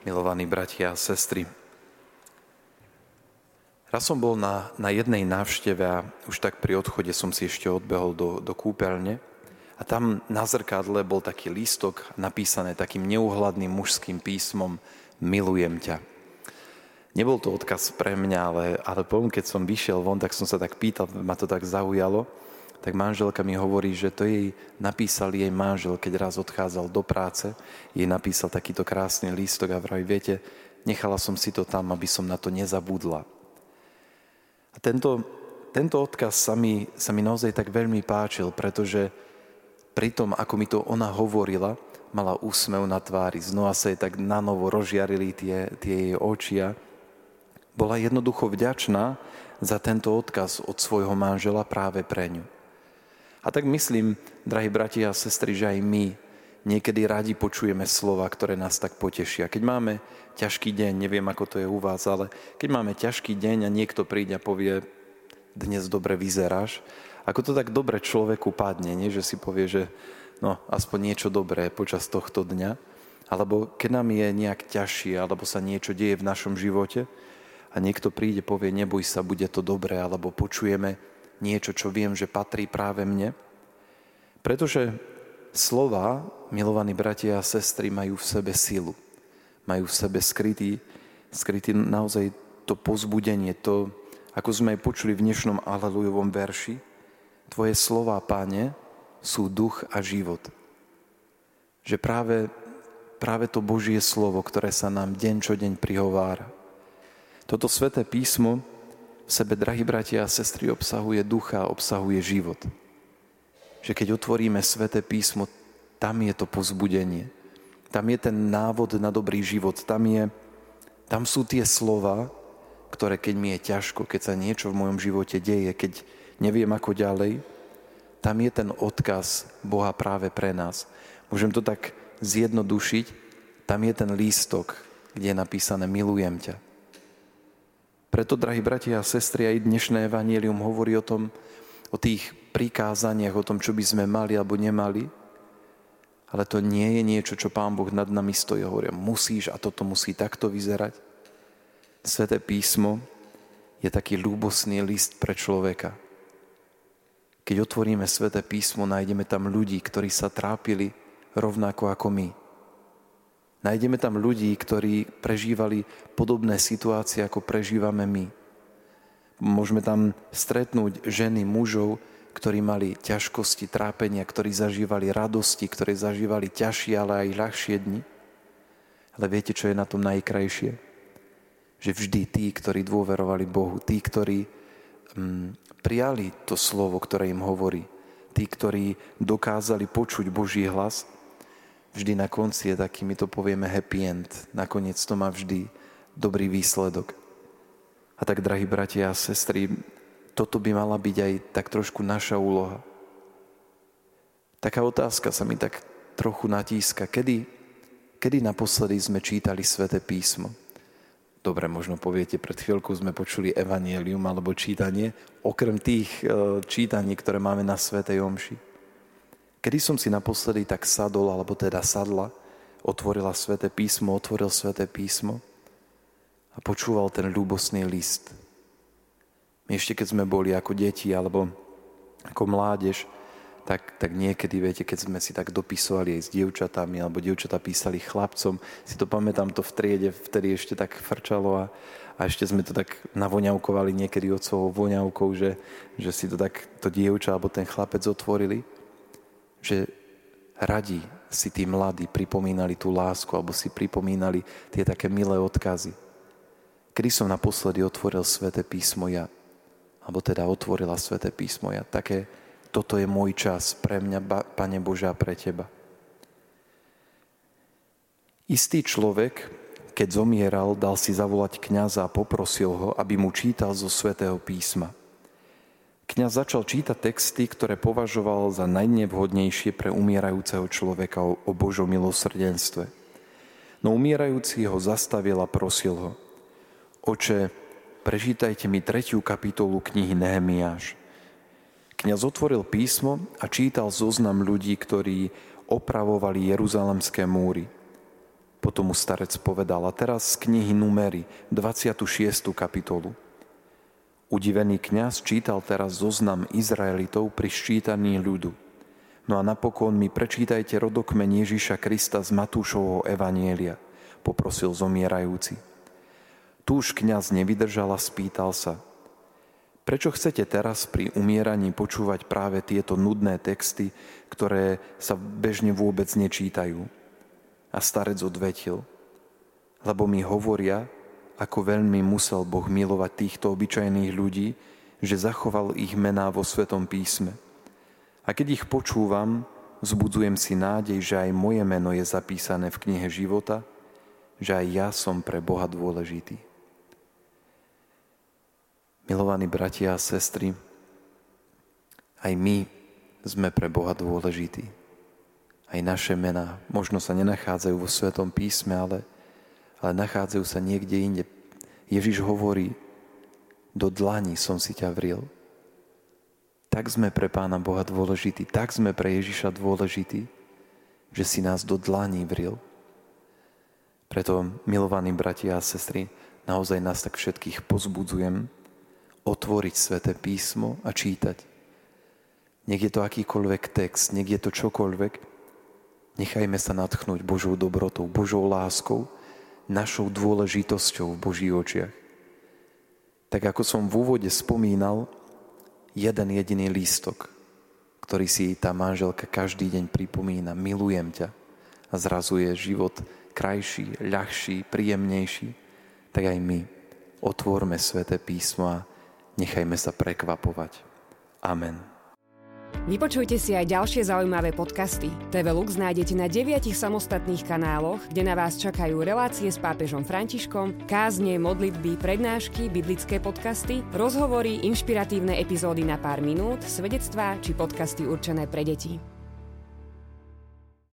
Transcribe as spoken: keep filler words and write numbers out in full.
Milovaní bratia a sestry, raz som bol na, na jednej návšteve a už tak pri odchode som si ešte odbehol do, do kúpeľne a tam na zrkadle bol taký lístok napísané takým neuhladným mužským písmom Milujem ťa. Nebol to odkaz pre mňa, ale, ale poviem, keď som vyšiel von, tak som sa tak pýtal, ma to tak zaujalo, tak manželka mi hovorí, že to jej napísal jej manžel, keď raz odchádzal do práce, jej napísal takýto krásny lístok a vraví, viete, nechala som si to tam, aby som na to nezabudla. A tento, tento odkaz sa mi, sa mi naozaj tak veľmi páčil, pretože pri tom, ako mi to ona hovorila, mala úsmev na tvári, znova sa jej tak nanovo rozžiarili tie, tie jej oči a bola jednoducho vďačná za tento odkaz od svojho manžela práve pre ňu. A tak myslím, drahí bratia a sestry, že aj my niekedy radi počujeme slova, ktoré nás tak potešia. Keď máme ťažký deň, neviem, ako to je u vás, ale keď máme ťažký deň a niekto príde a povie, dnes dobre vyzeráš, ako to tak dobre človeku padne, nie? Že si povie, že no, aspoň niečo dobré počas tohto dňa, alebo keď nám je nejak ťažšie, alebo sa niečo deje v našom živote a niekto príde, povie, neboj sa, bude to dobré, alebo počujeme niečo, čo viem, že patrí práve mne. Pretože slova, milovaní bratia a sestry, majú v sebe silu. Majú v sebe skrytý, skrytý naozaj to povzbudenie, to, ako sme aj počuli v dnešnom alelujovom verši, tvoje slová, Pane, sú duch a život. Že práve, práve to Božie slovo, ktoré sa nám deň čo deň prihovára. Toto sväté písmo v sebe, drahí bratia a sestry, obsahuje ducha, obsahuje život. Že keď otvoríme sväté písmo, tam je to povzbudenie. Tam je ten návod na dobrý život. Tam, je, tam sú tie slova, ktoré keď mi je ťažko, keď sa niečo v mojom živote deje, keď neviem ako ďalej, tam je ten odkaz Boha práve pre nás. Môžem to tak zjednodušiť, tam je ten lístok, kde je napísané milujem ťa. Preto, drahí bratia a sestry, aj dnešné evanjelium hovorí o tom, o tých prikázaniach, o tom, čo by sme mali alebo nemali, ale to nie je niečo, čo Pán Boh nad nami stojí a hovorí, musíš a toto musí takto vyzerať. Sväté písmo je taký ľúbosný list pre človeka. Keď otvoríme sväté písmo, nájdeme tam ľudí, ktorí sa trápili rovnako ako my. Nájdeme tam ľudí, ktorí prežívali podobné situácie, ako prežívame my. Môžeme tam stretnúť ženy, mužov, ktorí mali ťažkosti, trápenia, ktorí zažívali radosti, ktorí zažívali ťažšie, ale aj ľahšie dni. Ale viete, čo je na tom najkrajšie? Že vždy tí, ktorí dôverovali Bohu, tí, ktorí mm, prijali to slovo, ktoré im hovorí, tí, ktorí dokázali počuť Boží hlas, vždy na konci je taký, my to povieme happy end. Nakoniec to má vždy dobrý výsledok. A tak, drahí bratia a sestry, toto by mala byť aj tak trošku naša úloha. Taká otázka sa mi tak trochu natíska. Kedy, kedy naposledy sme čítali sväté písmo? Dobre, možno poviete, pred chvíľkou sme počuli evanjelium alebo čítanie, okrem tých čítaní, ktoré máme na svätej omši. Kedy som si naposledy tak sadol, alebo teda sadla, otvorila sväté písmo, otvoril sväté písmo a počúval ten ľúbosný list. My ešte keď sme boli ako deti alebo ako mládež, tak, tak niekedy, viete, keď sme si tak dopisovali aj s dievčatami, alebo dievčatá písali chlapcom, si to pamätám to v triede, vtedy ešte tak frčalo a, a ešte sme to tak navoňavkovali niekedy od svojou voňavkou, že, že si to tak to dievča alebo ten chlapec otvorili. Že radi si tí mladí pripomínali tú lásku alebo si pripomínali tie také milé odkazy. Kedy som naposledy otvoril sväté písmo ja, alebo teda otvorila sväté písmo ja, také, toto je môj čas pre mňa, Pane Bože, a pre Teba. Istý človek, keď zomieral, dal si zavolať kňaza a poprosil ho, aby mu čítal zo svätého písma. Kňaz začal čítať texty, ktoré považoval za najnevhodnejšie pre umierajúceho človeka o, o Božom milosrdenstve. No umierajúci ho zastavil a prosil ho: Oče, prečítajte mi tretiu kapitolu knihy Nehemiáš. Kňaz otvoril písmo a čítal zoznam ľudí, ktorí opravovali jeruzalemské múry. Po Potom mu starec povedal: a teraz z knihy Númery, dvadsiatu šiestu kapitolu. Udivený kňaz čítal teraz zoznam Izraelitov pri ščítaní ľudu. No a napokon mi prečítajte rodokmeň Ježiša Krista z Matúšovho evanielia, poprosil zomierajúci. Tu už kňaz nevydržal a spýtal sa: prečo chcete teraz pri umieraní počúvať práve tieto nudné texty, ktoré sa bežne vôbec nečítajú? A starec odvetil: lebo mi hovoria, ako veľmi musel Boh milovať týchto obyčajných ľudí, že zachoval ich mená vo Svetom písme. A keď ich počúvam, vzbudzujem si nádej, že aj moje meno je zapísané v knihe života, že aj ja som pre Boha dôležitý. Milovaní bratia a sestry, aj my sme pre Boha dôležití. Aj naše mená možno sa nenachádzajú vo Svetom písme, ale, ale nachádzajú sa niekde inde. Ježiš hovorí: do dlani som si ťa vril. Tak sme pre Pána Boha dôležití, tak sme pre Ježiša dôležití, že si nás do dlani vril. Preto, milovaní bratia a sestry, naozaj nás tak všetkých pozbudzujem otvoriť Sväté písmo a čítať. Nech je to akýkoľvek text, nech je to čokoľvek, nechajme sa nadchnúť Božou dobrotou, Božou láskou, našou dôležitosťou v Božích očiach. Tak ako som v úvode spomínal, jeden jediný lístok, ktorý si tá manželka každý deň pripomína: milujem ťa, a zrazu je život krajší, ľahší, príjemnejší, tak aj my otvorme Sväté písmo a nechajme sa prekvapovať. Amen. Vypočujte si aj ďalšie zaujímavé podcasty. té vé Lux nájdete na deviatich samostatných kanáloch, kde na vás čakajú relácie s pápežom Františkom, kázne, modlitby, prednášky, biblické podcasty, rozhovory, inšpiratívne epizódy na pár minút, svedectvá či podcasty určené pre deti.